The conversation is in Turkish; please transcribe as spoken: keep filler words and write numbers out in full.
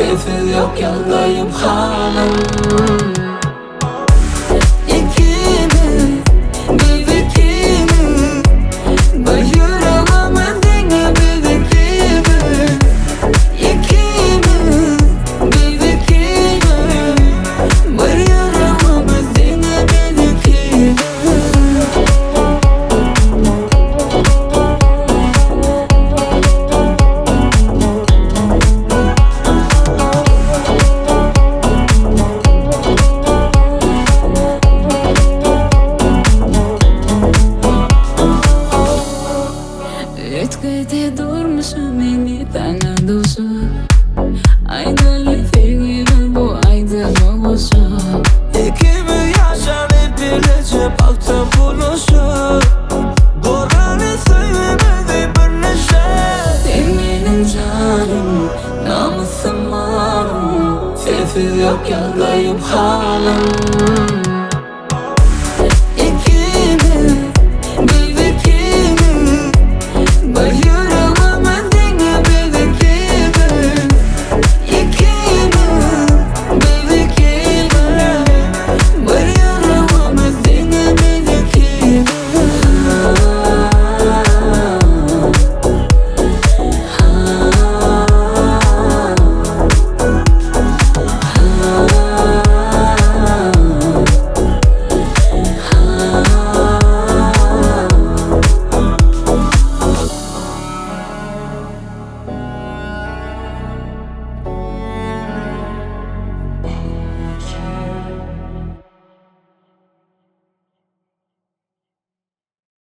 Keyfi yok yoldayım hanım. Etkide durmuşum beni benden dostu. Aydınlık gibi bu aydın oluşu. İkimiz yaşanıp birlikte bakta buluşup Doğranı söylemedi bir neşe. Sen benim canım, namusum malum. Keyfi yok yoldayım hanım.